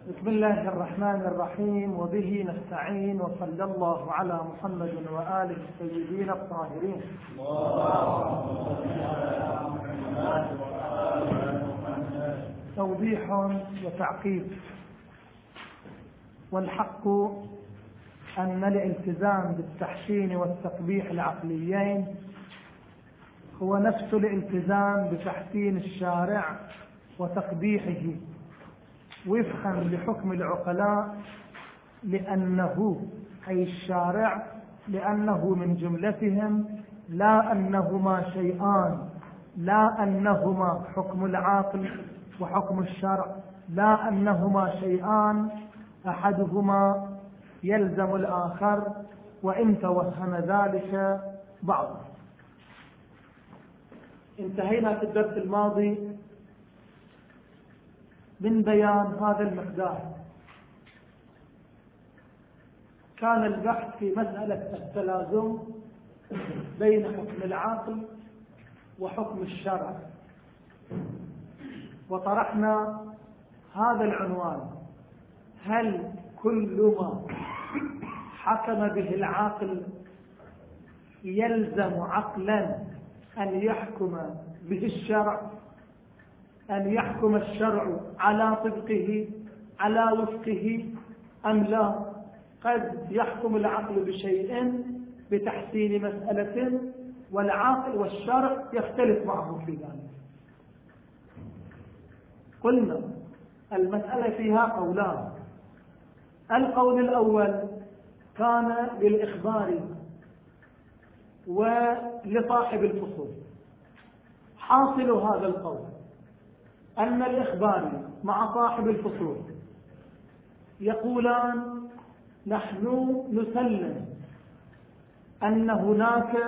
بسم الله الرحمن الرحيم، وبه نستعين، وصلى الله على محمد وآله الطيبين الطاهرين. توضيح وتعقيب. والحق أن الالتزام بالتحسين والتقبيح العقليين هو نفس الالتزام بتحسين الشارع وتقبيحه وفقا لحكم العقلاء، لأنه أي الشارع لأنه من جملتهم لا أنهما شيئان، لا أنهما حكم العقل وحكم الشرع، لا أنهما شيئان أحدهما يلزم الآخر وإن توهم ذلك بعضه. انتهينا في الدرس الماضي من بيان هذا المقدار. كان البحث في مسألة التلازم بين حكم العقل وحكم الشرع، وطرحنا هذا العنوان: هل كل ما حكم به العاقل يلزم عقلا أن يحكم به الشرع، أن يحكم الشرع على طبقه على وفقه، أم لا؟ قد يحكم العقل بشيء بتحسين مسألة والعاقل والشرع يختلف معه في ذلك. قلنا المسألة فيها قولان. القول الأول كان للإخبار ولصاحب الفصول. حاصل هذا القول أن الإخبار مع صاحب الفصول يقولان: نحن نسلم أن هناك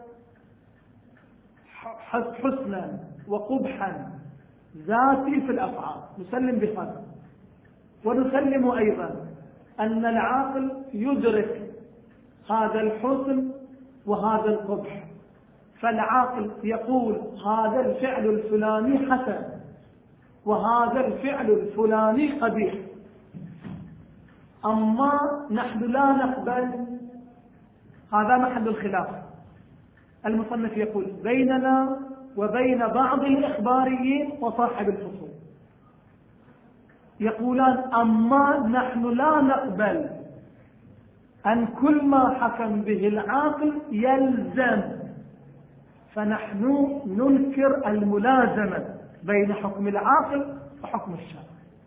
حسنا وقبحا ذاتي في الأفعال، نسلم بهذا، ونسلم أيضا أن العاقل يدرك هذا الحسن وهذا القبح، فالعاقل يقول هذا الفعل الفلاني حسن وهذا الفعل الفلاني قبيح. أما نحن لا نقبل، هذا محل الخلاف. المصنف يقول بيننا وبين بعض الإخباريين وصاحب الفصول، يقولان: أما نحن لا نقبل أن كل ما حكم به العاقل يلزم، فنحن ننكر الملازمة بين حكم العاقل وحكم الشرع.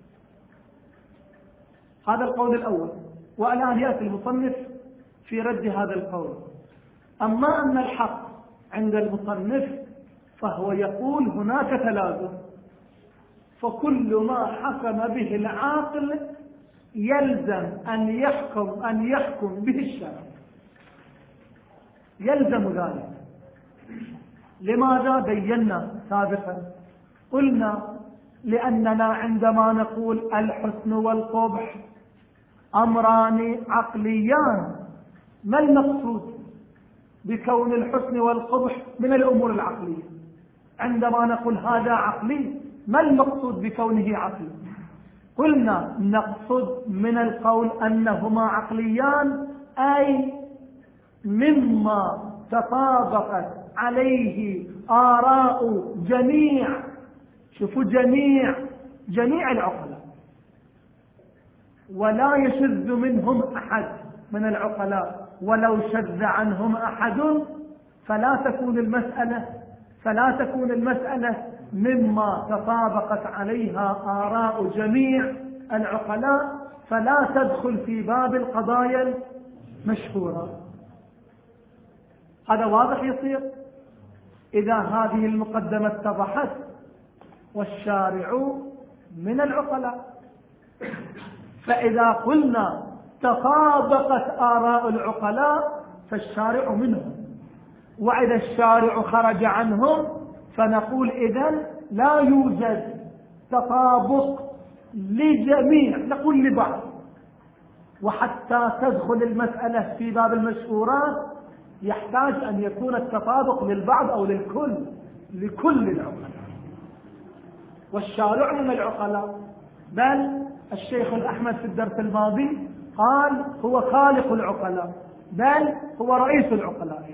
هذا القول الأول. والآن يأتي المصنف في رد هذا القول. أما أن الحق عند المصنف فهو يقول هناك تلازم، فكل ما حكم به العاقل يلزم أن يحكم به الشرع، يلزم ذلك. لماذا؟ بينا سابقا، قلنا لأننا عندما نقول الحسن والقبح أمران عقليان، ما المقصود بكون الحسن والقبح من الأمور العقلية؟ عندما نقول هذا عقلي، ما المقصود بكونه عقلي؟ قلنا نقصد من القول أنهما عقليان أي مما تطابقت عليه آراء شوفوا جميع العقلاء، ولا يشذ منهم أحد من العقلاء، ولو شذ عنهم أحد فلا تكون المسألة مما تطابقت عليها آراء جميع العقلاء، فلا تدخل في باب القضايا المشهورة. هذا واضح يصير إذا هذه المقدمة اتضحت. والشارع من العقلاء، فإذا قلنا تطابقت آراء العقلاء فالشارع منهم، وإذا الشارع خرج عنهم فنقول إذن لا يوجد تطابق لجميع، نقول لبعض. وحتى تدخل المسألة في باب المشهورات يحتاج أن يكون التطابق للبعض أو لكل العقلاء، والشارع من العقلاء، بل الشيخ الأحمد في الدرس الماضي قال هو خالق العقلاء، بل هو رئيس العقلاء.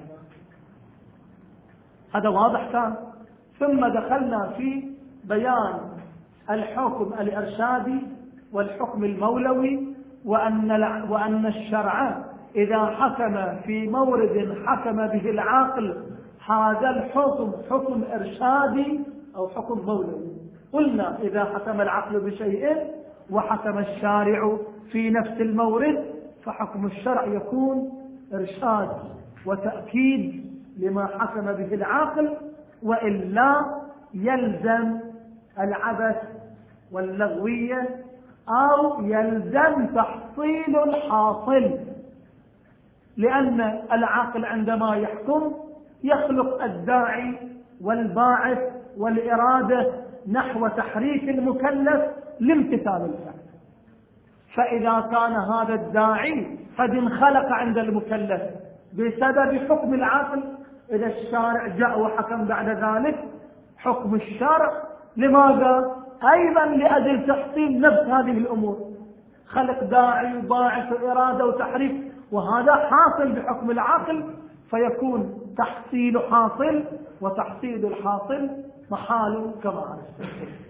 هذا واضح كان. ثم دخلنا في بيان الحكم الإرشادي والحكم المولوي، وأن الشرع إذا حكم في مورد حكم به العاقل هذا الحكم حكم إرشادي أو حكم مولوي. قلنا إذا حكم العقل بشيء وحكم الشارع في نفس المورد فحكم الشرع يكون إرشاد وتأكيد لما حكم به العاقل، وإلا يلزم العبث واللغوية أو يلزم تحصيل الحاصل، لأن العاقل عندما يحكم يخلق الداعي والباعث والإرادة نحو تحريك المكلف لامتثال الفعل. فإذا كان هذا الداعي قد انخلق عند المكلف بسبب حكم العقل، إذا الشارع جاء وحكم بعد ذلك حكم الشرع لماذا؟ أيضا لأجل تحصيل نفس هذه الأمور، خلق داعي وباعث وإرادة وتحريك، وهذا حاصل بحكم العقل، فيكون تحصيل حاصل وتحصيل الحاصل محال كما عرفت.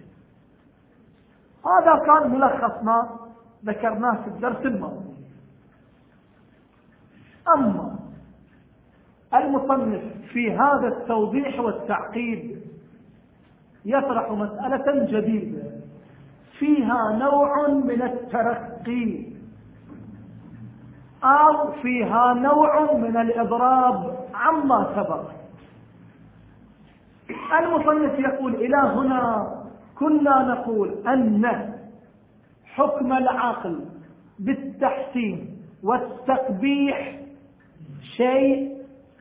هذا كان ملخص ما ذكرناه في الدرس الماضي. أما المصنف في هذا التوضيح والتعقيد يطرح مسألة جديدة فيها نوع من الترقي أو فيها نوع من الإضراب عما سبق. المصنف يقول إلى هنا كنا نقول أن حكم العقل بالتحسين والتقبيح شيء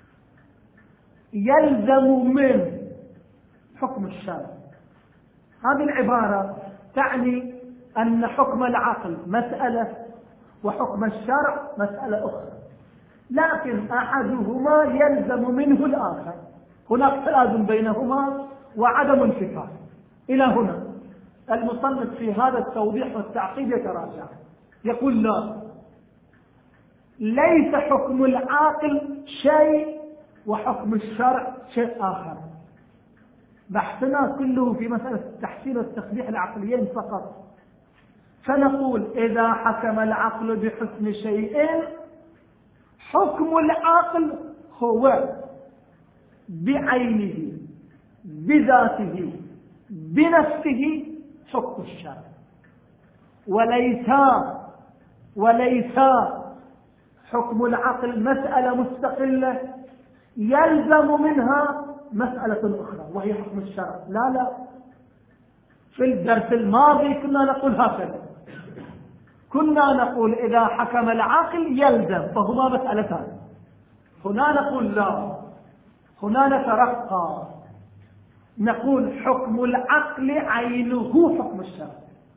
يلزم من حكم الشرع. هذه العبارة تعني أن حكم العقل مسألة وحكم الشرع مسألة أخرى، لكن أحدهما يلزم منه الآخر، هناك تلازم بينهما وعدم انفكاك. إلى هنا المصنف في هذا التوضيح والتعقيد يتراجع، يقول لا، ليس حكم العاقل شيء وحكم الشرع شيء آخر. بحثنا كله في مسألة التحسين والتقبيح العقليين فقط، فنقول إذا حكم العقل بحسن شيء حكم العقل هو بعينه بذاته بنفسه حكم الشرع، وليس حكم العقل مسألة مستقلة يلزم منها مسألة أخرى وهي حكم الشرع. لا، في الدرس الماضي كنا نقول هكذا، كنا نقول إذا حكم العقل يلزم فهما مسألتان. هنا نقول لا، هنا نترقى نقول حكم العقل عينه حكم الشرع،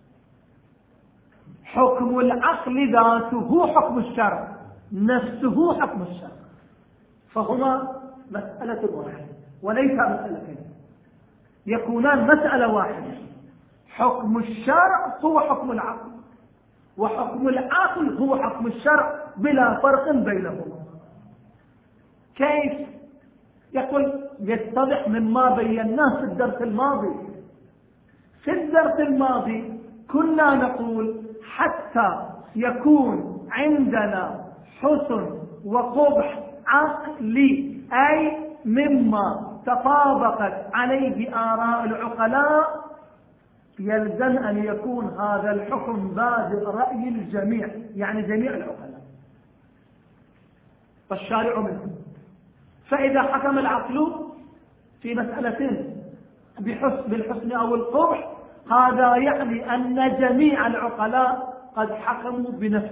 حكم العقل ذاته حكم الشرع، نفسه حكم الشرع، فهما مسألة واحدة وليس مسألتين، يكونان مسألة واحدة. حكم الشرع هو حكم العقل، وحكم العقل هو حكم الشرع بلا فرق بينهما. كيف؟ يقول يتضح مما بيناه في الدرس الماضي. في الدرس الماضي كنا نقول حتى يكون عندنا حسن وقبح عقلي، أي مما تطابقت عليه آراء العقلاء، يلزم أن يكون هذا الحكم بادئ رأي الجميع، يعني جميع العقلاء والشارع منهم. فإذا حكم العقل في مسألة بالحسن أو القبح، هذا يعني أن جميع العقلاء قد حكموا بنفس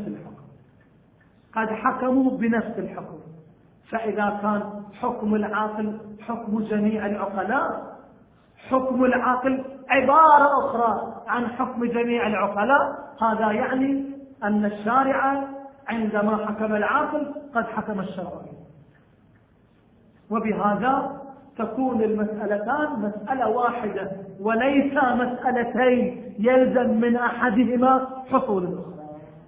الحكم، فإذا كان حكم العاقل حكم جميع العقلاء، حكم العاقل عبارة أخرى عن حكم جميع العقلاء، هذا يعني أن الشارع عندما حكم العاقل قد حكم الشرع، وبهذا تكون المسألتان مسألة واحدة وليس مسألتين يلزم من أحدهما حصول الأخرى.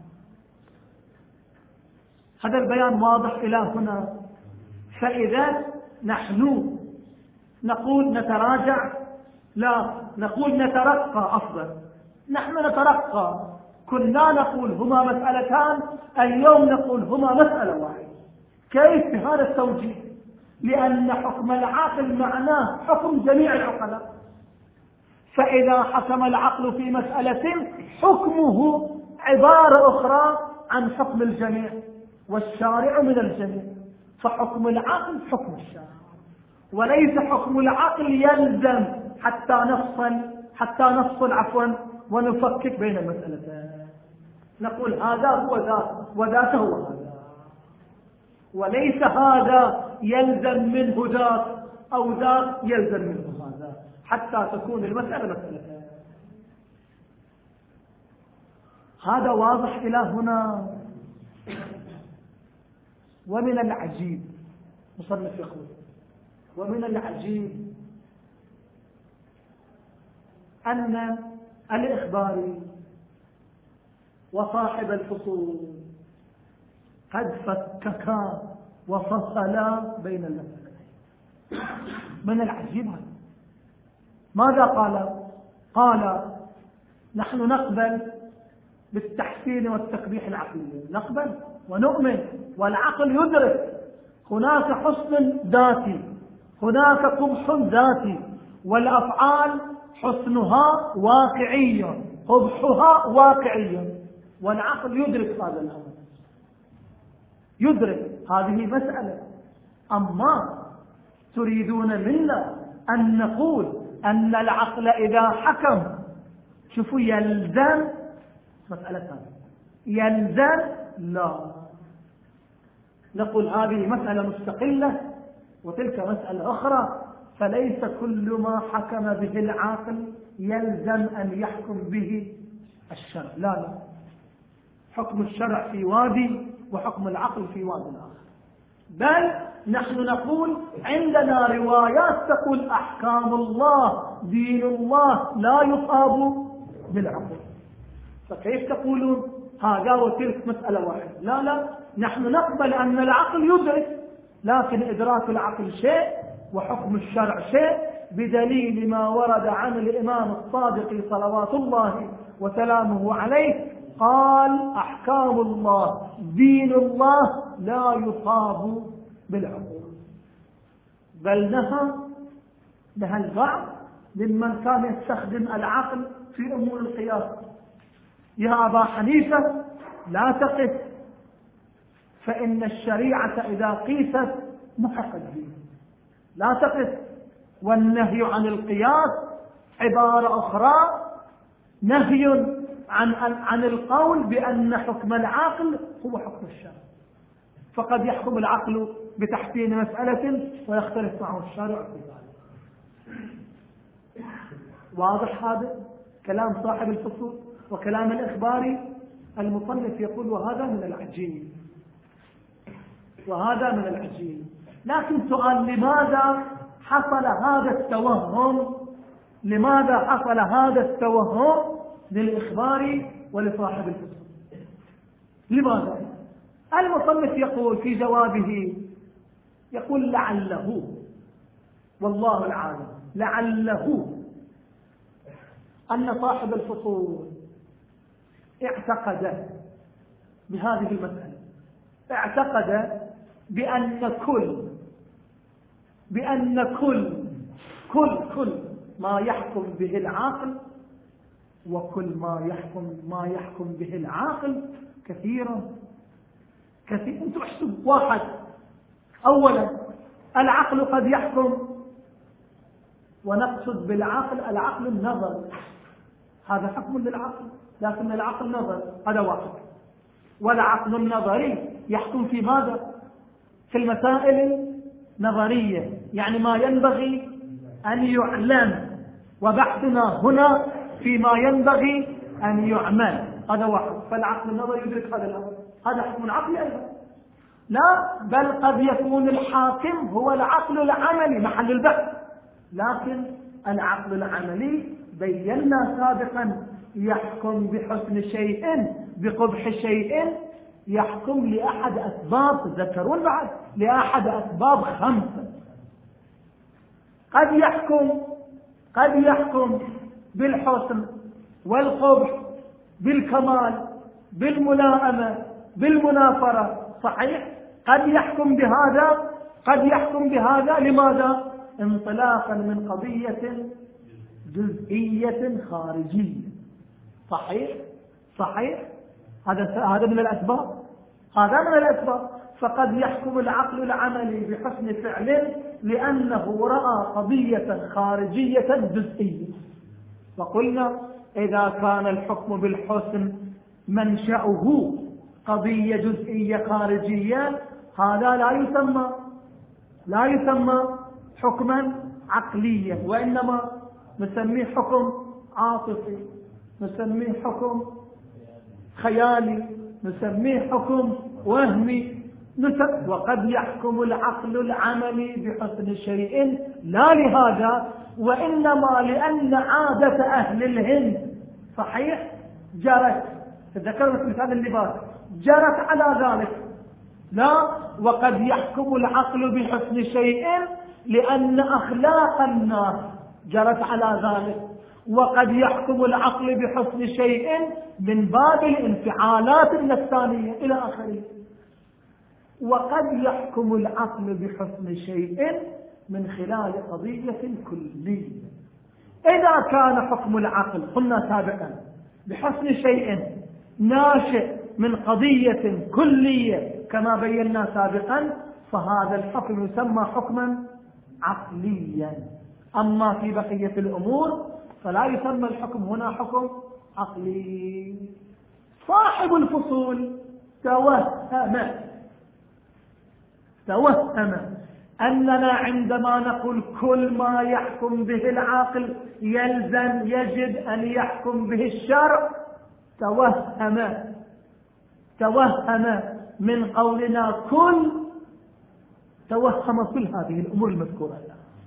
هذا البيان واضح إلى هنا. فإذا نحن نقول نتراجع، لا، نقول نترقى أفضل. نحن نترقى، كنا نقول هما مسألتان، اليوم نقول هما مسألة واحدة. كيف بهذا التوجيه؟ لأن حكم العقل معناه حكم جميع العقلاء، فإذا حكم العقل في مسألة حكمه عبارة أخرى عن حكم الجميع، والشارع من الجميع، فحكم العقل حكم الشارع، وليس حكم العقل يلزم حتى نفصل ونفكك بين المسألتين. نقول هذا هو ذاك وذاك هو هذا، وليس هذا يلزم منه ذاك أو ذاك يلزم منه هذا، حتى تكون المسألة مسألتين. هذا واضح إلى هنا. ومن العجيب، مصنف يقول ومن العجيب أن الإخباري وصاحب الفصول قد فككا وفصلا بين المسألتين. من العجيب هذا. ماذا قال؟ قال نحن نقبل بالتحسين والتقبيح العقلي، نقبل ونؤمن، والعقل يدرك هناك حسن ذاتي، هناك قبح ذاتي، والأفعال حسنها واقعي، قبحها واقعي، والعقل يدرك هذا الأمر، يدرك هذه مسألة. أما تريدون منا أن نقول أن العقل إذا حكم، شوفوا، يلزم مسألة هذه، يلزم، لا، نقول هذه مسألة مستقلة وتلك مسألة أخرى، فليس كل ما حكم به العاقل يلزم أن يحكم به الشرع، لا، حكم الشرع في وادي وحكم العقل في وادي آخر. بل نحن نقول عندنا روايات تقول أحكام الله دين الله لا يصاب بالعقل، فكيف تقولون هذا وتلك مسألة واحدة؟ لا، نحن نقبل أن العقل يدرك، لكن إدراك العقل شيء وحكم الشرع شيء، بدليل ما ورد عن الإمام الصادق صلوات الله وسلامه عليه قال أحكام الله دين الله لا يصاب بالعقول. بل نهى البعض ممن كان يستخدم العقل في أمور القياس. يا أبا حنيفة لا تقف، فإن الشريعة إذا قيست محقت به، لا تقف. والنهي عن القياس عبارة أخرى، نهي عن القول بأن حكم العقل هو حكم الشرع، فقد يحكم العقل بتحسين مسألة ويختلف معه الشارع في ذلك. واضح هذا كلام صاحب الفصول وكلام الإخباري. المصنف يقول وهذا من العجيب، وهذا من العجيب. لكن سؤال، لماذا حصل هذا التوهم؟ لماذا حصل هذا التوهم للإخباري ولصاحب الفصول؟ لماذا؟ المصنف يقول في جوابه، يقول لعله، والله العالم، لعله أن صاحب الفصول اعتقد بهذه المسألة، اعتقد بأن كل ما يحكم به العاقل، وكل ما يحكم به العاقل كثيرا. انتم احسبوا، واحد، أولا العقل قد يحكم، ونقصد بالعقل العقل النظر، هذا حكم للعقل، لكن العقل نظر، هذا واحد. والعقل النظري يحكم في ماذا؟ في المسائل النظرية، يعني ما ينبغي أن يعلم، وبحثنا هنا فيما ينبغي أن يعمل، هذا واحد. فالعقل النظري يدرك هذا الأمر، هذا حكم العقل أيضا. لا، بل قد يكون الحاكم هو العقل العملي محل البحث، لكن العقل العملي بينا سابقا يحكم بحسن شيء بقبح شيء، يحكم لأحد أسباب، تذكرون بعد، لأحد أسباب 5. قد يحكم بالحسن والقبح بالكمال بالملائمة بالمنافرة، صحيح؟ قد يحكم بهذا لماذا؟ انطلاقا من قضية جزئية خارجية، صحيح؟ هذا من الأسباب، فقد يحكم العقل العملي بحسن فعل لأنه رأى قضية خارجية جزئية. وقلنا إذا كان الحكم بالحسن منشأه قضية جزئية خارجية، هذا لا يسمى حكما عقليا، وإنما نسميه حكم عاطفي، نسميه حكم خيالي، نسميه حكم وهمي. وقد يحكم العقل العملي بحسن شيء لا لهذا، وإنما لأن عادة أهل الهند، صحيح، جرت، تذكرت مثال اللباس، جرت على ذلك. لا، وقد يحكم العقل بحسن شيء لأن أخلاق الناس جرت على ذلك، وقد يحكم العقل بحسن شيء من باب الانفعالات النفسانية إلى آخره. وقد يحكم العقل بحسن شيء من خلال قضية كلية. إذا كان حكم العقل قلنا سابقا بحسن شيء ناشئ من قضية كلية كما بينا سابقا، فهذا الحكم يسمى حكما عقليا. أما في بقية الأمور فلا يسمى الحكم هنا حكم عقلي. صاحب الفصول توهم أننا عندما نقول كل ما يحكم به العاقل يلزم يجب أن يحكم به الشرع، توهم من قولنا توهم كل هذه الأمور المذكورة.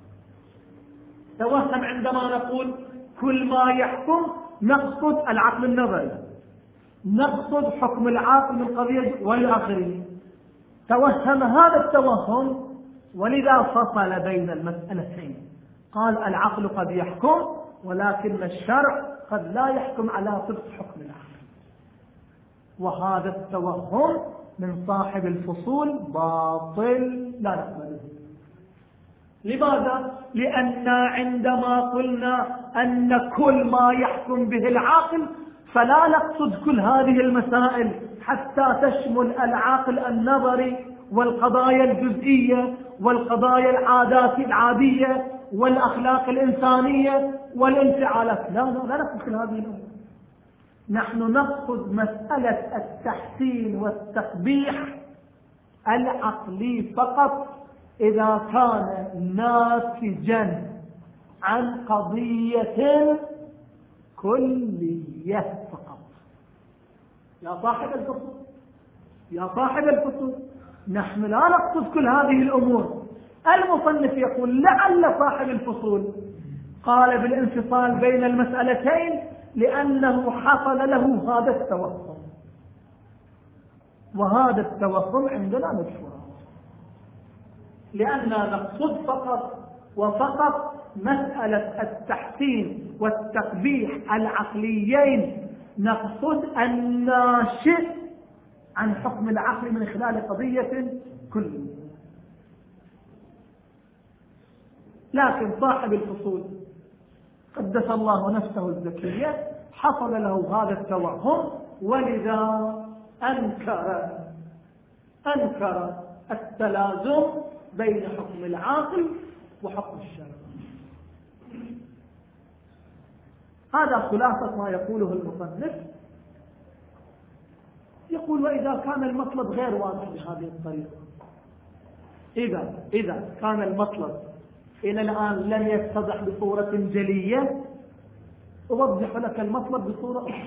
توهم عندما نقول كل ما يحكم نقصد العقل النظري، نقصد حكم العاقل من قضية والآخرين. توهم هذا التوهم، ولذا فصل بين المسألتين، قال العقل قد يحكم ولكن الشرع قد لا يحكم على طبق حكم العقل. وهذا التوهم من صاحب الفصول باطل لا نقبله. لماذا؟ لأننا عندما قلنا أن كل ما يحكم به العاقل فلا نقصد كل هذه المسائل حتى تشمل العقل النظري والقضايا الجزئية والقضايا العادية والأخلاق الإنسانية والانفعالات. لا نقصد كل هذه الأمور. نحن نقصد مسألة التحسين والتقبيح العقلي فقط إذا كان ناتجا عن قضية كلية فقط. يا صاحب الفصول نحن لا نقصد كل هذه الأمور. المصنف يقول لعل صاحب الفصول قال بالانفصال بين المسألتين لأنه حصل له هذا التوهم، وهذا التوهم عندنا مشهور، لأننا نقصد فقط مسألة التحسين والتقبيح العقليين، نقصد الناشئ عن حكم العقل من خلال قضية كلية. لكن صاحب الفصول قدس الله نفسه الزكية حصل له هذا التوهم، ولذا أنكر التلازم بين حكم العاقل وحكم الشرع. هذا خلاصة ما يقوله المصنف. يقول وإذا كان المطلب غير واضح بهذه الطريقة، إذا كان المطلب إلى الآن لم يتضح بصورة جلية، أوضح لك المطلب بصورة أخرى.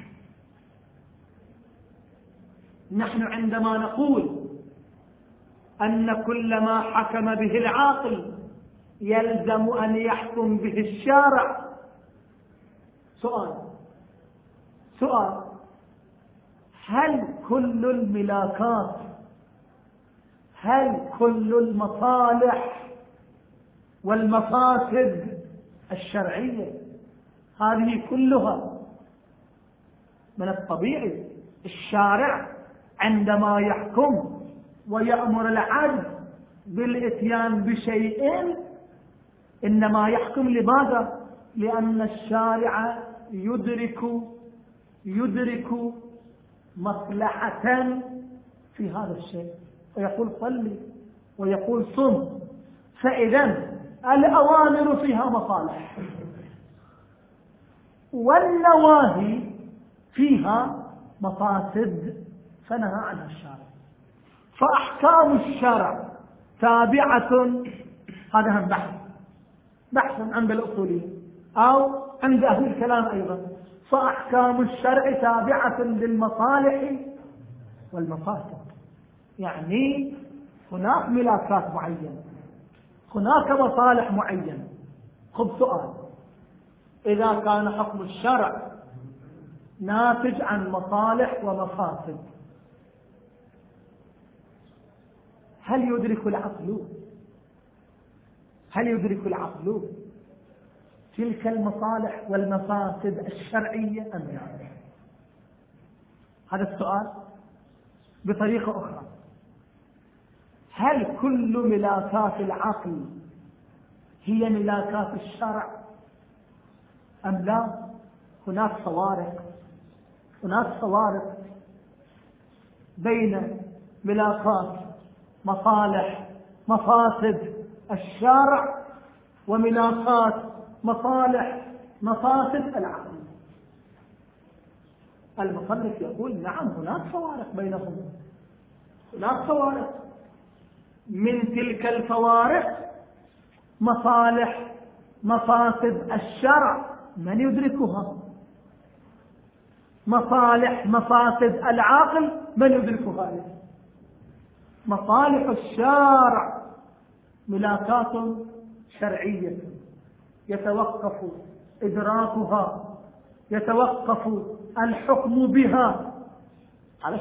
نحن عندما نقول أن كل ما حكم به العاقل يلزم أن يحكم به الشارع. سؤال هل كل الملاكات، هل كل المصالح والمفاسد الشرعية هذه كلها من الطبيعي الشارع عندما يحكم ويأمر العبد بالإتيان بشيء إنما يحكم لماذا؟ لأن الشارع يدرك مصلحة في هذا الشيء، ويقول صلي ويقول صم. فإذا الأوامر فيها مصالح والنواهي فيها مفاسد فنهى عنها الشارع. فأحكام الشرع تابعة، هذا هم بحث عند الأصوليين أو عند أهل الكلام أيضا. فأحكام الشرع تابعة للمصالح والمفاسد، يعني هناك ملاكات معينة، هناك مصالح معينة. خذ سؤال: إذا كان حكم الشرع ناتج عن مصالح ومفاسد، هل يدرك العقل تلك المصالح والمفاسد الشرعية أم لا؟ هذا السؤال. بطريقة أخرى: هل كل ملاكات العقل هي ملاكات الشرع أم لا؟ هناك فوارق بين ملاكات مصالح مفاسد الشرع وملاكات مصالح مفاسد العقل. المصنف يقول نعم، هناك فوارق بينهم، هناك فوارق. من تلك الفوارق مصالح مفاسد الشرع من يدركها؟ مصالح مفاسد العقل من يدركها؟ مصالح الشارع ملاكات شرعية يتوقف إدراكها، يتوقف الحكم بها على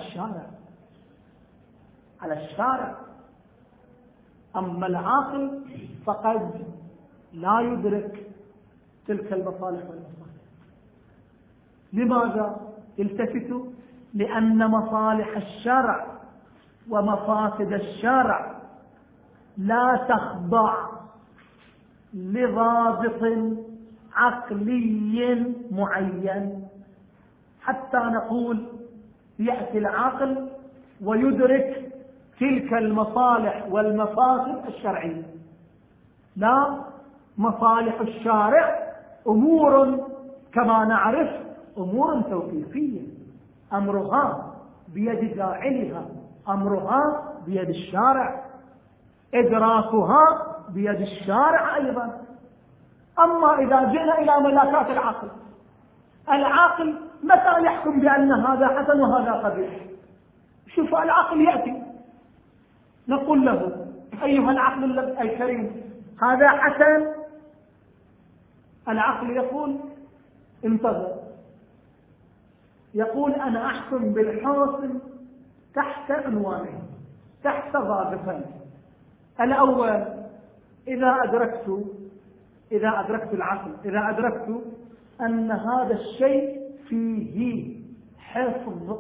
الشارع. أما العاقل فقد لا يدرك تلك المصالح والمفاسد. لماذا؟ التفتوا: لأن مصالح الشرع ومفاسد الشرع لا تخضع لضابط عقلي معين حتى نقول يأتي العقل ويدرك تلك المصالح والمفاسد الشرعية. لا، مصالح الشارع أمور كما نعرف أمور توقيفية، أمرها بيد فاعلها، أمرها بيد الشارع، إدراكها بيد الشارع أيضا. أما إذا جئنا إلى ملاكات العقل متى يحكم بأن هذا حسن وهذا قبيح؟ شوف العقل يأتي نقول له: أيها العقل الكريم هذا حسن. العقل يقول: انتظر. يقول: أنا أحكم بالحسن تحت عنوانين، تحت ضابطين. الأول: إذا أدركت العقل، إذا أدركت أن هذا الشيء فيه حفظ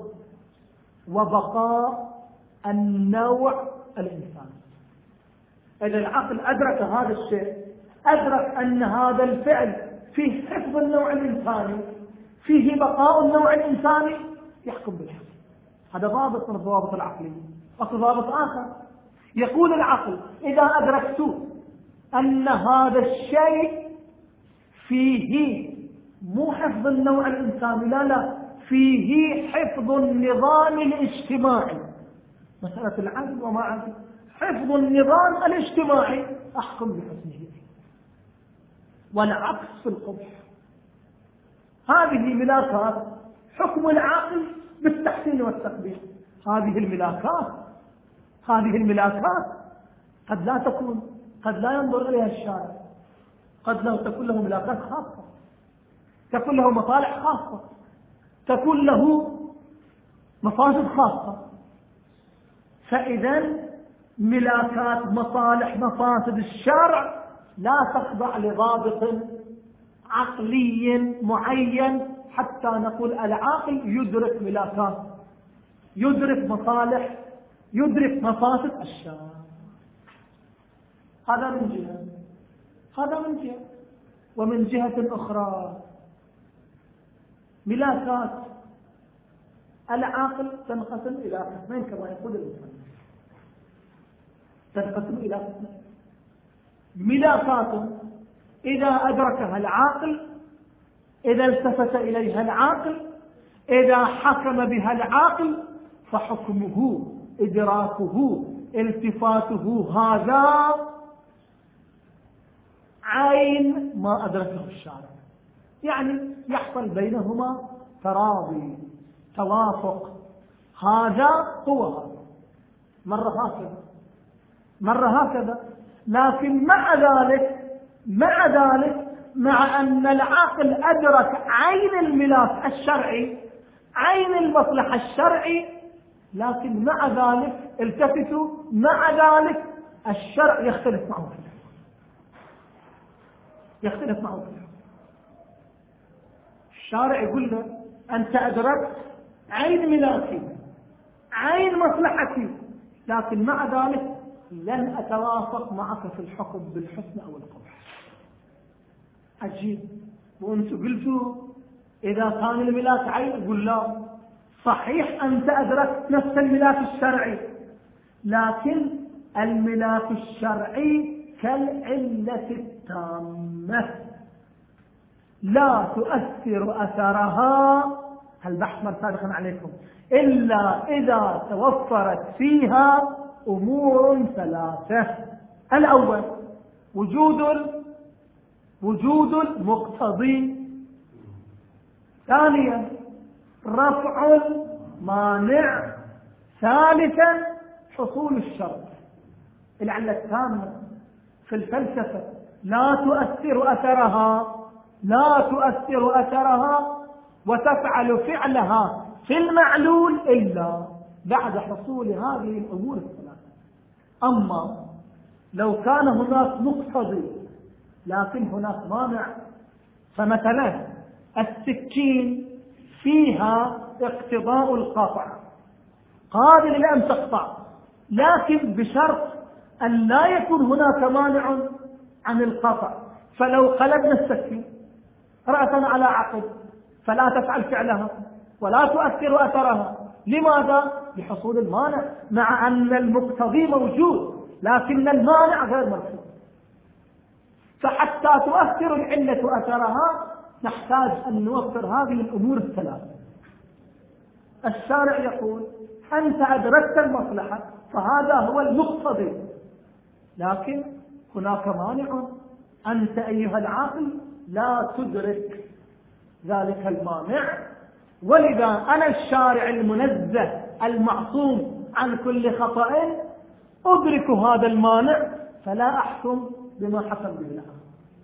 وبقاء النوع الإنساني. إذا العقل أدرك هذا الشيء، أدرك أن هذا الفعل فيه حفظ النوع الإنساني، فيه بقاء النوع الإنساني، يحكم بالحفظ. هذا ضابط من الضوابط العقلية. وضابط آخر يقول العقل: إذا أدركت أن هذا الشيء فيه مو حفظ النوع الإنساني، لا، فيه حفظ النظام الاجتماعي، مسألة العدل وما عدل، حفظ النظام الاجتماعي، أحكم بحسنه. والعكس في القبح. هذه ملاكات حكم العاقل بالتحسين والتقبيح. هذه الملاكات قد لا تكون قد لا ينظر إليها الشارع، قد تكون له ملاكات خاصة، تكون له مصالح خاصة، تكون له مفاسد خاصة. فإذا ملاكات مصالح مفاسد الشرع لا تخضع لضابط عقلي معين حتى نقول العاقل يدرك ملاكات، يدرك مصالح، يدرك مفاسد الشرع. هذا من جهة، هذا من جهة. ومن جهة أخرى ملاكات العاقل تنقسم إلى قسمين كما يقول المصنف، تنقسم إلى قسمين: ملاكات إذا أدركها العاقل، إذا التفت إليها العاقل، إذا حكم بها العاقل، فحكمه إدراكه التفاته هذا عين ما أدركه الشارع، يعني يحصل بينهما تراضي توافق، هذا هو هذا، مرة هكذا مرة هكذا. لكن مع ذلك مع أن العاقل أدرك عين الملاك الشرعي، عين المصلحة الشرعي، لكن مع ذلك التفتوا، مع ذلك الشرع يختلف معه في الحكم، يختلف معه في الحكم. الشارع يقول له أنت أدركت عين ملاكي، عين مصلحتي، لكن مع ذلك لن أتوافق معك في الحكم بالحسن أو القبح. عجيب. وأنتم قلتوا إذا كان الملاك عين، يقول لا، صحيح أنت أدركت نفس الملاك الشرعي، لكن الملاك الشرعي كالعلة التامة لا تؤثر أثرها، البحث مرتبطا عليكم، إلا إذا توفرت فيها أمور ثلاثة: الأول وجود المقتضي، ثانيا رفع المانع، ثالثا حصول الشرط. العلة التامة في الفلسفة لا تؤثر أثرها وتفعل فعلها في المعلول إلا بعد حصول هذه الأمور الثلاثة. أما لو كان هناك مقتضي لكن هناك مانع، فمثلا السكين فيها اقتضاء القطع، قادر لأن تقطع، لكن بشرط أن لا يكون هناك مانع عن القطع. فلو قلبنا السكين رأسا على عقب فلا تفعل فعلها ولا تؤثر أثرها. لماذا؟ لحصول المانع، مع أن المقتضي موجود لكن المانع غير مرفوع. فحتى تؤثر العلة أثرها نحتاج أن نوفر هذه الأمور الثلاثة. الشارع يقول أنت أدركت المصلحة فهذا هو المقتضي، لكن هناك مانع، أنت أيها العاقل لا تدرك ذلك المانع، ولذا أنا الشارع المنزه المعصوم عن كل خطأ أدرك هذا المانع فلا أحكم بما حكم به العقل.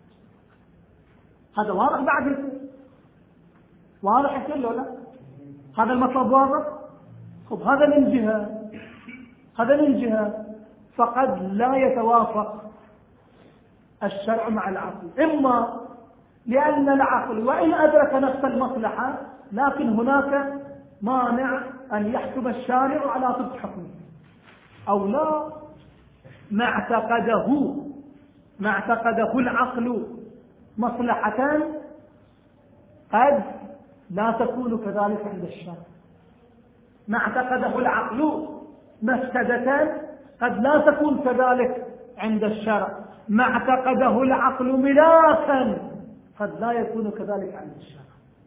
هذا واضح بعد يصير واضح يصير له لا؟ هذا المطلب واضح. خب هذا من جهة فقد لا يتوافق الشرع مع العقل، إما لأن العقل وإن أدرك نفس المصلحة لكن هناك مانع أن يحكم الشارع على طبق حكمه، أو لا، ما اعتقده العقل مصلحة قد لا تكون كذلك عند الشرع، ما اعتقده العقل مفسدة قد لا تكون كذلك عند الشرع، ما اعتقده العقل ملاكا قد لا يكون كذلك عند الشرع.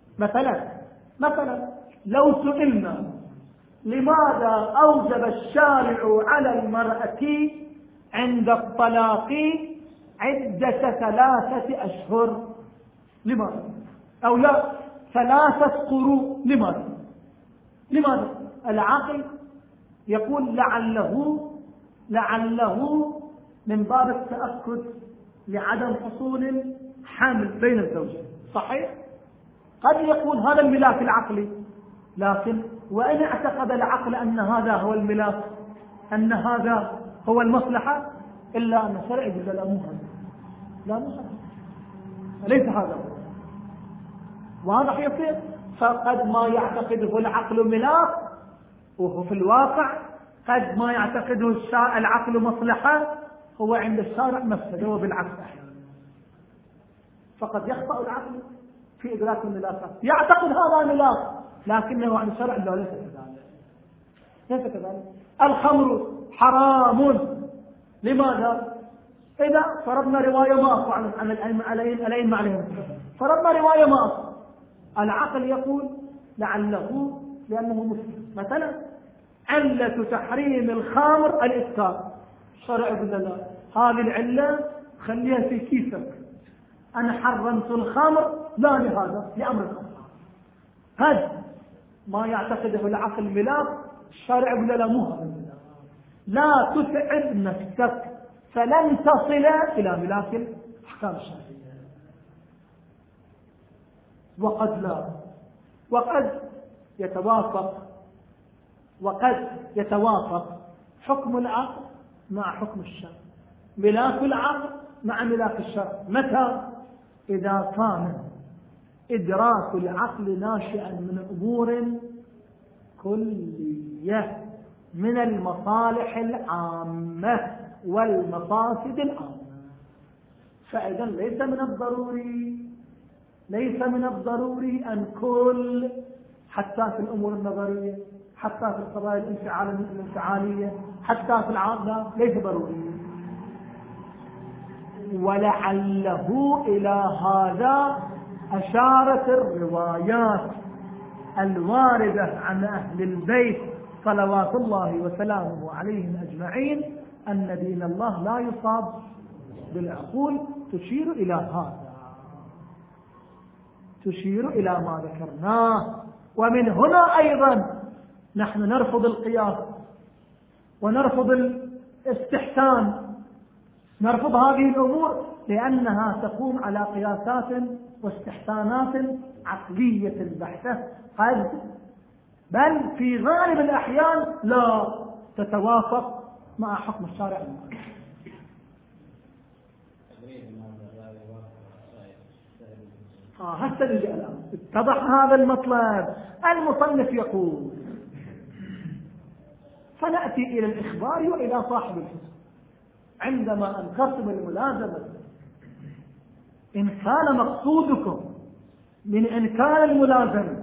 مثلا لو سئلنا لماذا أوجب الشارع على المرأة عند الطلاق عدة 3 أشهر، لماذا؟ أو لا 3 قروء، لماذا؟ العقل يقول لعله من باب التأكد لعدم حصول حمل بين الزوجين. صحيح؟ قد يكون هذا الملاك العقلي، لكن وإن اعتقد العقل أن هذا هو الملاك، أن هذا هو المصلحة، إلا أن الشرع يقول لا مو هذا، لا مو هذا، ليس هذا هو. واضح يصير؟ فقد ما يعتقده العقل ملاك وهو في الواقع قد ما يعتقده العقل مصلحة هو عند الشارع مفسده، وبالعكس أحيانا. فقد يخطأ العقل في إدراك الملاكات، يعتقد هذا ملاك لكنه عن الشرع لا، ليس كذلك، ليس كذلك. الخمر حرام، لماذا؟ إذا فرضنا رواية ما أصل عن الأئمة عليهم، فرضنا رواية ما أصل، العقل يقول لعله لأنه مسلم مثلا علة تحريم الخمر الإسكار، الشرع يقول لا، هذه العلة خليها في كيسك، أنا حرمت الخمر لا لهذا، لأمر الخمر. هذا ما يعتقده العقل ملاك، الشرع يقول لا مو هذا، لا تتعب نفسك فلن تصل إلى ملاك الأحكام الشرعية. وقد لا، وقد يتوافق حكم العقل مع حكم الشرع، ملاك العقل مع ملاك الشرع. متى؟ إذا كان إدراك العقل ناشئا من أمور كلية من المصالح العامة والمفاسد العامة. فإذا ليس من الضروري أن كل، حتى في الأمور النظرية، حتى في القضايا الانفعالية، حتى في العقل، ليس ضروري. ولعله إلى هذا أشارت الروايات الواردة عن أهل البيت صلوات الله وسلامه عليهم أجمعين أن دين الله لا يصاب بالعقول، تشير إلى هذا، تشير إلى ما ذكرناه. ومن هنا أيضا نحن نرفض القياس ونرفض الاستحسان، نرفض هذه الأمور لأنها تقوم على قياسات واستحسانات عقلية بحتة، قد بل في غالب الأحيان لا تتوافق مع حكم الشارع. هسه نجي الآن اتضح هذا المطلب. المصنف يقول: فنأتي إلى الإخبار وإلى صاحب الحكم. عندما أنقسم الملازمة، إن كان مقصودكم من إنكار الملازمة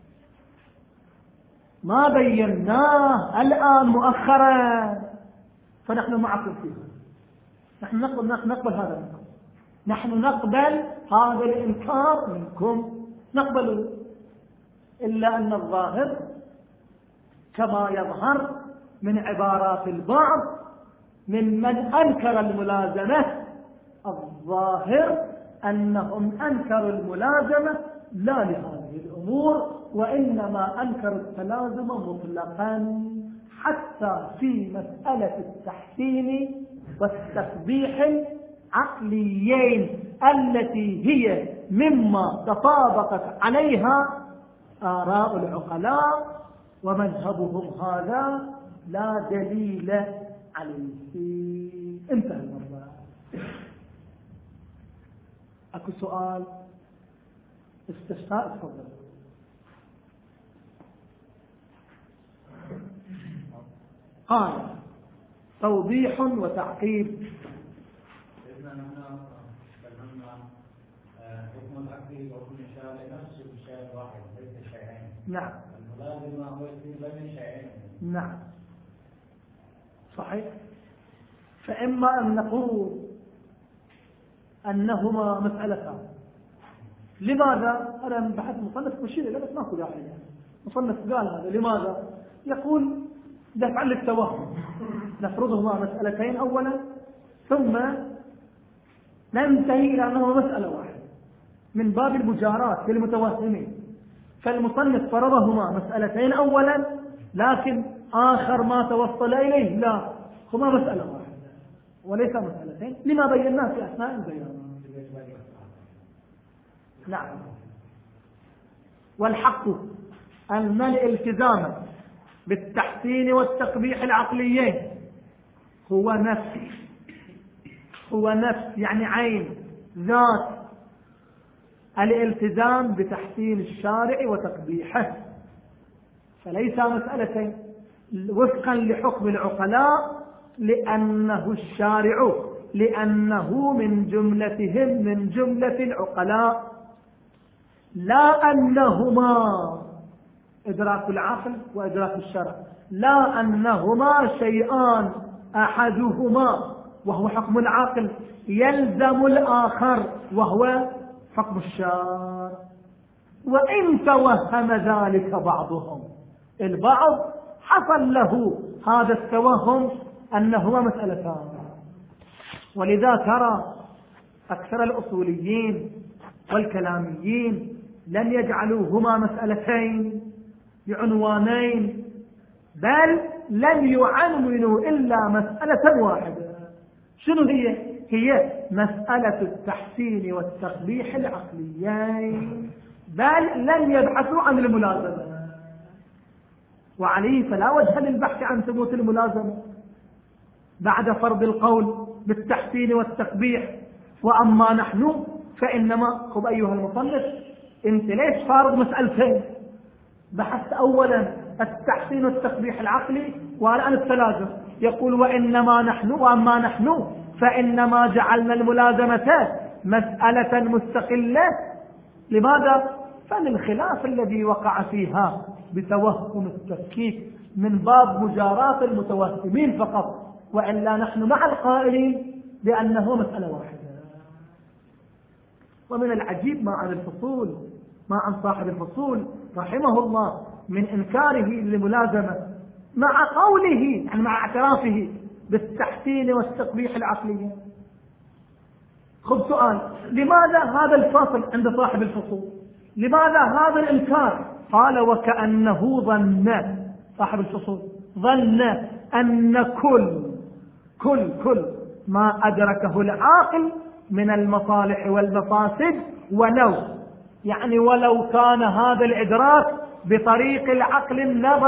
ما بيناه الآن مؤخرا فنحن معكم فيه، نحن نقبل هذا الإنكار، نحن نقبل هذا الإنكار منكم، نقبله. إلا أن الظاهر كما يظهر من عبارات البعض ممن أنكر الملازمة، الظاهر أنهم أنكروا الملازمة لا لهذه الأمور، وإنما أنكروا التلازم مطلقا، حتى في مسألة التحسين والتقبيح العقليين التي هي مما تطابقت عليها آراء العقلاء ومذهبهم هذا لا دليل عليه. انتهى الموضوع. اكو سؤال استفسار؟ تفضل. قال: توضيح وتعقيب. حكم العقل وكل شيء نفسه بشيء واحد ليس شيئين. نعم. الملازم هو بين شيئين. نعم صحيح. فإما أن نقول أنهما مسألتان. لماذا؟ أنا من بحث مصنف مشير إلى بس ماكو داعي يعني. مصنف قال هذا لماذا؟ يقول دفعا للتوهم، نفرضهما مسألتين أولا ثم ننتهي إلى أنهما مسألة واحدة من باب المجاراة للمتوهمين. فالمصنف فرضهما مسألتين أولا، لكن آخر ما توصل إليه لا، هما مسألة واحدة. وليس مسألتين لما بيناه في أثناء البيان. نعم. والحق أن الالتزام بالتحسين والتقبيح العقليين هو نفس يعني عين ذات الالتزام بتحسين الشارع وتقبيحه، فليس مسألتين وفقا لحكم العقلاء، لأنه الشارع لأنه من جملة العقلاء، لا أنهما إدراك العقل وإدراك الشرع، لا أنهما شيئان أحدهما وهو حكم العقل يلزم الآخر وهو حكم الشرع. وإن توهم ذلك بعضهم، البعض حصل له هذا التوهم أنهما مسألتان. ولذا ترى أكثر الأصوليين والكلاميين لم يجعلوهما مسألتين بعنوانين، بل لم يعنونوا إلا مسألة واحدة. شنو هي؟ هي مسألة التحسين والتقبيح العقليين، بل لم يبحثوا عن الملازمة، وعليه فلا وجه للبحث عن ثبوت الملازمة بعد فرض القول بالتحسين والتقبيح. وأما نحن فإنما خذ أيها المصنف، انت ليش فارض مسألتين؟ بحثت أولا التحسين والتقبيح العقلي والآن التلازم. يقول وأما نحن فإنما جعلنا الملازمة مسألة مستقلة. لماذا؟ فللخلاف الذي وقع فيها بتوهم التفكيك من باب مجاراة المتوهمين فقط، وإلا نحن مع القائلين بأنه مسألة واحدة. ومن العجيب ما عن صاحب الفصول رحمه الله من إنكاره للملازمة مع قوله، يعني مع اعترافه بالتحسين والتقبيح العقلي. خذ سؤال، لماذا هذا الفاصل عند صاحب الفصول؟ لماذا هذا الإنكار؟ قال وكأنه ظن، صاحب الفصول ظن أن كل ما أدركه العاقل من المصالح والمفاسد، ولو كان هذا الإدراك بطريق العقل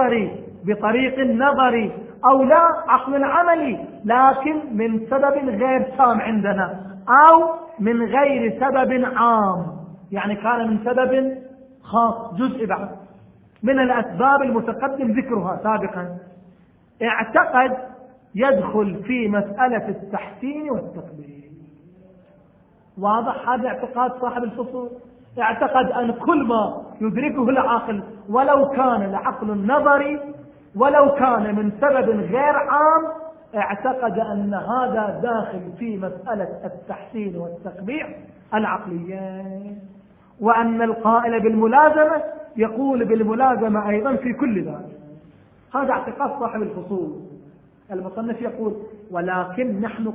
النظري أو لا عقل عملي، لكن من سبب غير تام عندنا أو من غير سبب عام، يعني كان من سبب خاص جزء بعد من الأسباب المتقدم ذكرها سابقا، اعتقد يدخل في مسألة التحسين والتقبيح. واضح هذا اعتقاد صاحب الفصول؟ اعتقد أن كل ما يدركه العقل ولو كان العقل النظري ولو كان من سبب غير عام، اعتقد أن هذا داخل في مسألة التحسين والتقبيح العقليين، وأن القائل بالملازمة يقول بالملازمة أيضا في كل ذلك. هذا اعتقاد صاحب الفصول. المصنف يقول ولكن نحن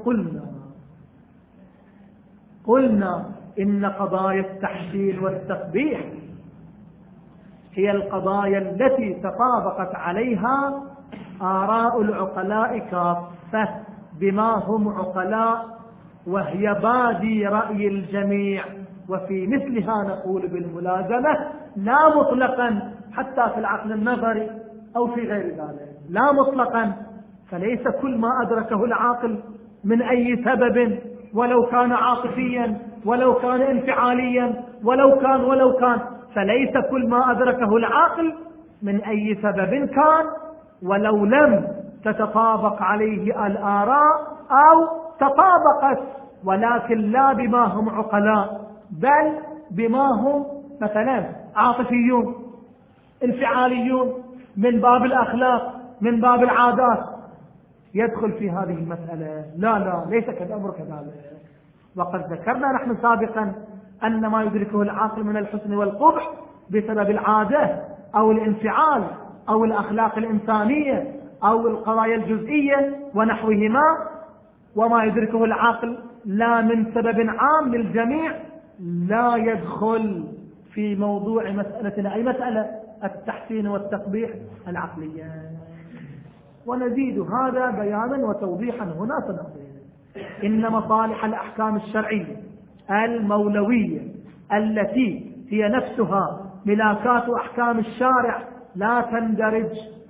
قلنا إن قضايا التحسين والتقبيح هي القضايا التي تطابقت عليها آراء العقلاء كافة بما هم عقلاء، وهي بادي رأي الجميع. وفي مثلها نقول بالملازمة لا مطلقا حتى في العقل النظري أو في غير ذلك، لا مطلقا، فليس كل ما أدركه العاقل من أي سبب، ولو كان عاطفيا ولو كان انفعاليا ولو كان، فليس كل ما أدركه العاقل من أي سبب كان ولو لم تتطابق عليه الآراء أو تطابقت، ولكن لا بما هم عقلاء، بل بما هم مثلا عاطفيون انفعاليون من باب الأخلاق من باب العادات، يدخل في هذه المسألة. لا ليس كالأمر كذلك. وقد ذكرنا نحن سابقا أن ما يدركه العاقل من الحسن والقبح بسبب العادة أو الانفعال أو الأخلاق الإنسانية أو القضايا الجزئية ونحوهما، وما يدركه العاقل لا من سبب عام للجميع، لا يدخل في موضوع مسألتنا أي مسألة التحسين والتقبيح العقلية. ونزيد هذا بيانا وتوضيحا هنا سنقضي. إن مصالح الأحكام الشرعية المولوية التي هي نفسها ملاكات أحكام الشارع لا تندرج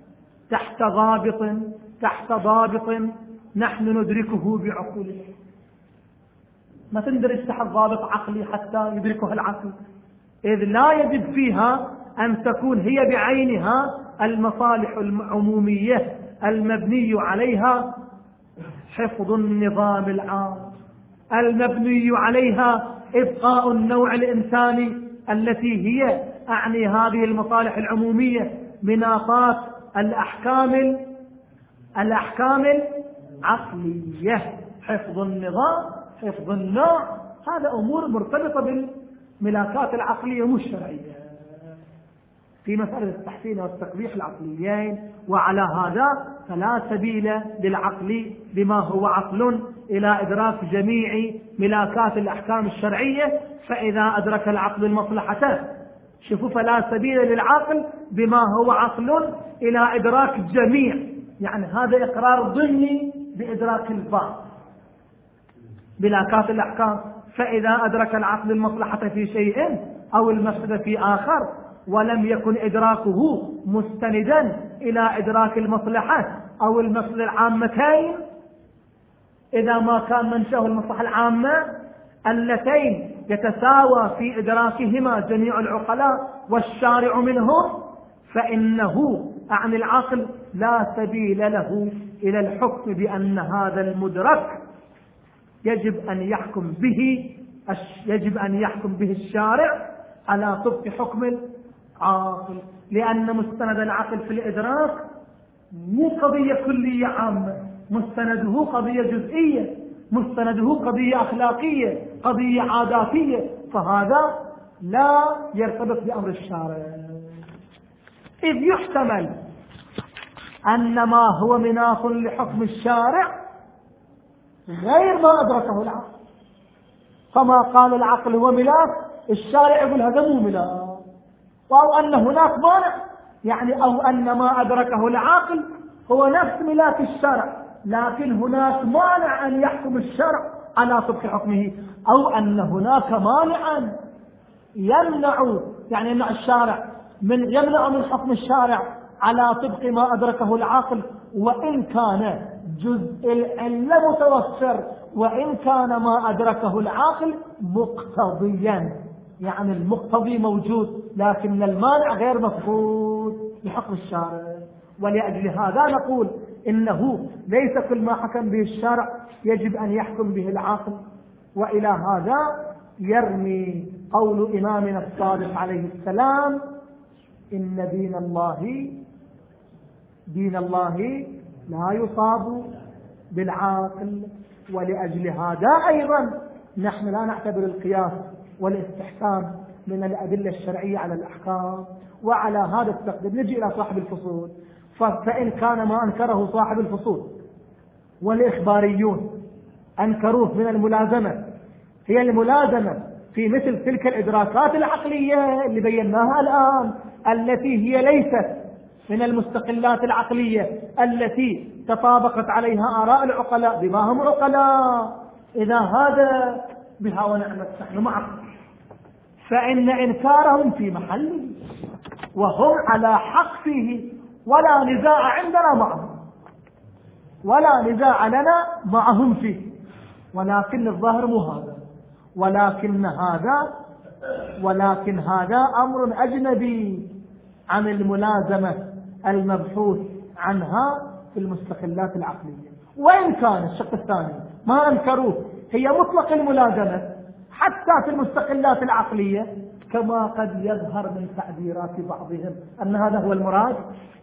تحت ضابط نحن ندركه بعقولنا. ما تندرج تحت ضابط عقلي حتى يدركها العقل، إذ لا يجب فيها أن تكون هي بعينها المصالح العمومية المبني عليها حفظ النظام العام، المبني عليها إبقاء النوع الإنساني، التي هي أعني هذه المصالح العمومية مناطات الأحكام العقلية، حفظ النظام، حفظ النوع، هذا أمور مرتبطة بالملاكات العقلية مش الشرعية في مسألة التحسين والتقبيح العقليين. وعلى هذا فلا سبيل للعقل بما هو عقل إلى إدراك جميع ملاكات الأحكام الشرعية، فإذا أدرك العقل المصلحة شوفوا فلا سبيل للعقل بما هو عقل إلى إدراك جميع، يعني هذا إقرار ضمني بإدراك البعض ملاكات الأحكام. فإذا أدرك العقل المصلحة في شيء أو المفسدة في آخر ولم يكن إدراكه مستندا إلى إدراك المصلحة أو المفسدة العامتين، إذا ما كان منشأه المصلحة العامة اللتين يتساوى في إدراكهما جميع العقلاء والشارع منهم، فإنه عن العقل لا سبيل له إلى الحكم بأن هذا المدرك يجب أن يحكم به الشارع على طبق حكم العاقل، لأن مستند العقل في الإدراك مو قضية كلية عامة، مستنده قضية جزئية، مستنده قضية أخلاقية، قضية عاداتية، فهذا لا يرتبط بأمر الشارع. إذ يحتمل أن ما هو مناط لحكم الشارع غير ما أدركه العقل، فما قال العقل هو ملاك الشارع يقول هذا مو ملاك، أو أن هناك مانع، يعني أو أن ما أدركه العقل هو نفس ملاك الشرع، لكن هناك مانع أن يحكم الشرع على طبق حكمه، أو أن هناك مانعا يمنع الشارع يمنع من حكم الشارع على طبق ما أدركه العقل، وإن كان جزء العلة متوفر، وإن كان ما أدركه العقل مقتضيا، يعني المقتضي موجود لكن المانع غير مفقود لحكم الشارع. ولأجل هذا نقول إنه ليس كل ما حكم به الشرع يجب أن يحكم به العقل. وإلى هذا يرمي قول إمامنا الصادق عليه السلام: إن دين الله لا يصاب بالعاقل. ولأجل هذا أيضا نحن لا نعتبر القياس والاستحكام من الأدلة الشرعية على الأحكام. وعلى هذا التقدير نجي إلى صاحب الفصول، فإن كان ما أنكره صاحب الفصول والإخباريون أنكروه من الملازمة، هي الملازمة في مثل تلك الإدراكات العقلية اللي بيناها الآن، التي هي ليست من المستقلات العقلية التي تطابقت عليها آراء العقلاء بما هم عقلاء، إذا هذا بها ونعمت نحن معهم، فإن إنكارهم في محله وهم على حق فيه، ولا نزاع عندنا معهم، ولا نزاع لنا معهم فيه. ولكن الظاهر مو هذا، ولكن هذا أمر أجنبي عن الملازمة المبحوث عنها في المستقلات العقلية. وإن كان الشق الثاني ما أنكروه، هي مطلق الملازمة حتى في المستقلات العقلية، كما قد يظهر من تعبيرات بعضهم أن هذا هو المراد،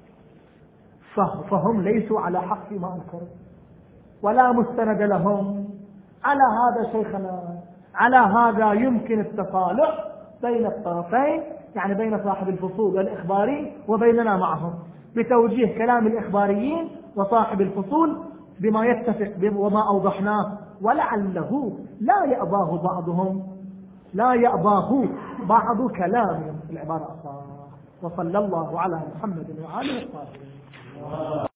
فهم ليسوا على حق فيما أنكروا ولا مستند لهم. على هذا شيخنا، على هذا يمكن التصالح بين الطرفين، يعني بين صاحب الفصول والإخباري وبيننا معهم، بتوجيه كلام الإخباريين وصاحب الفصول بما يتفق وما أوضحناه، ولعله لا يأباه بعض كلامهم في العبارة الصحيحة. وصلى الله على محمد وعلى آله وصحبه.